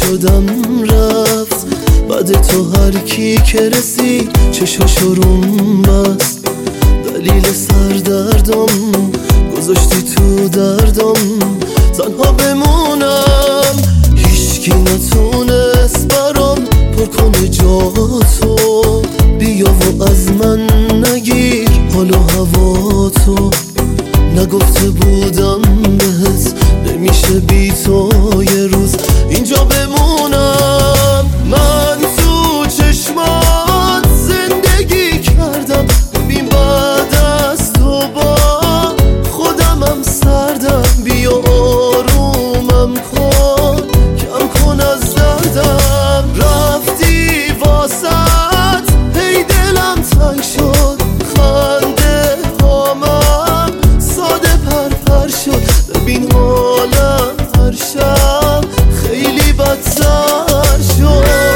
شدم رفت. بعد تو هر کی که رسید چشاشو روم بست. دلیل سردردم گذاشتی تو دردم، تنها بمونم. هیچکی نتونست برام پر کنه جاتو. بیا و از من نگیر حال و هوا تو. نگفته بودم بهت نمیشه بی تو یه روز اینجا بمونم. من تو چشمات زندگی کردم، ببین بعد از تو با خودمم سردم. بیا آرومم کن، کم کن از دردم. رفتی واسط هی دلم تنگ شد، خنده هامم ساده پر شد. ببین حالم هر شب خیلی بدتر شد.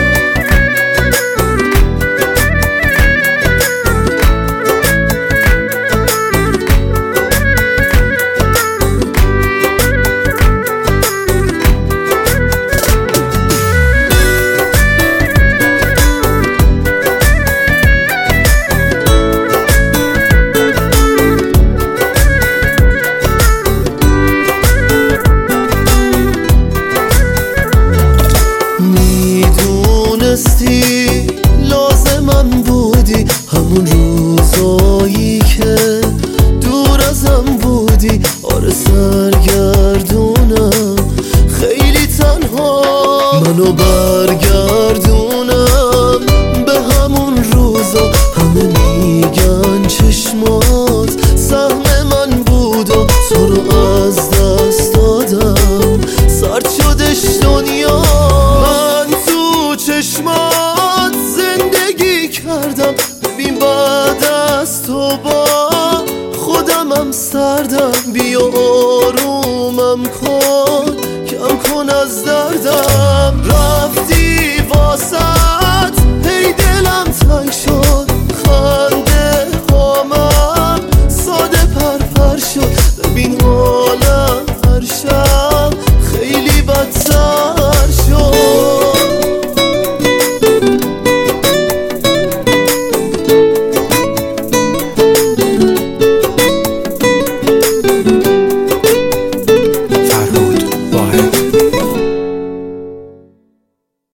لازمم بودی همون روزایی که دور ازم بودی. آره سرگردونم خیلی تنها، منو برگردونم به همون روزا. همه میگن چشمات سهم من بود و تو رو از دست دادم. سرد شدش دنیا، من تو چشمات زندگی کردم. ببین بعد از تو با خودمم سردم. بیا آرومم کن، کم کن از دردم. رفتی واسه